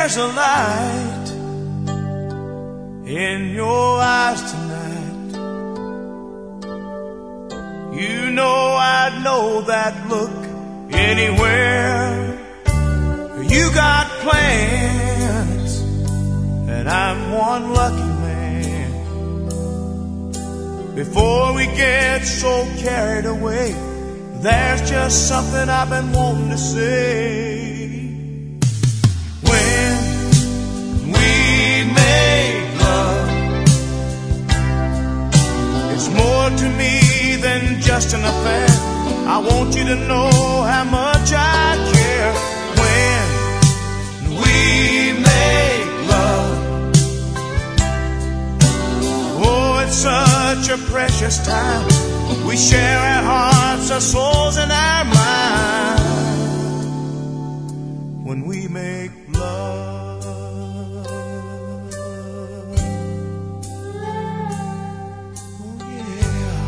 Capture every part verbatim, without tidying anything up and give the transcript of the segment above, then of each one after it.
there's a light in your eyes tonight. You know I'd know that look anywhere. You got plans, and I'm one lucky man. Before we get so carried away, there's just something I've been wanting to say. When we make love, it's more to me than just an affair. I want you to know how much I care. When we make love, oh, it's such a precious time. We share our hearts, our souls, and our minds when we make love. Oh, yeah.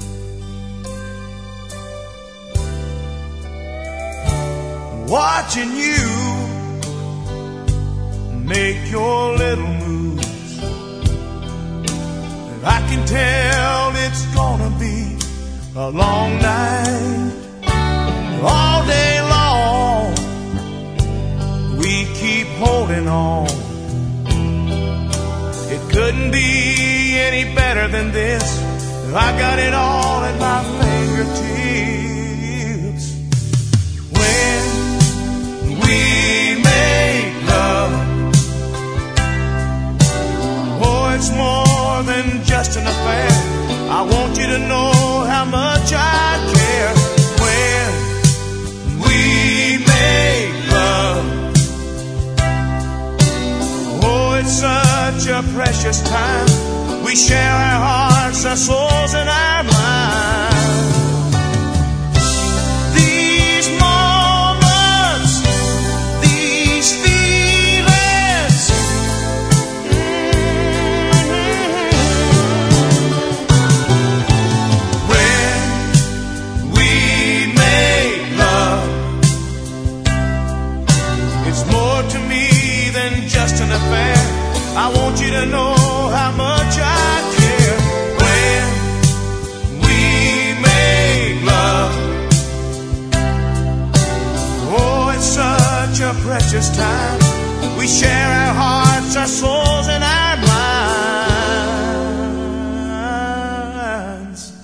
Watching you make your little moves, I can tell it's gonna be a long night. All day long we keep holding on. It couldn't be any better than this. I got it all at my fingertips. When we make love, oh, it's more than just an affair. I want you to know how much I care. When we make love, oh, it's such a precious time. We share our hearts, our souls, and our minds. These moments, these feelings, when we make love, it's more to me than just an affair. I want you to know how much I care. When we make love, oh, it's such a precious time. We share our hearts, our souls, and our minds.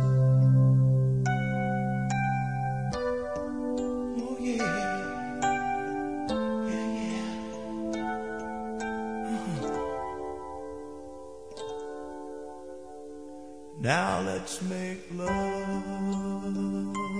Oh, yeah. Now let's make love.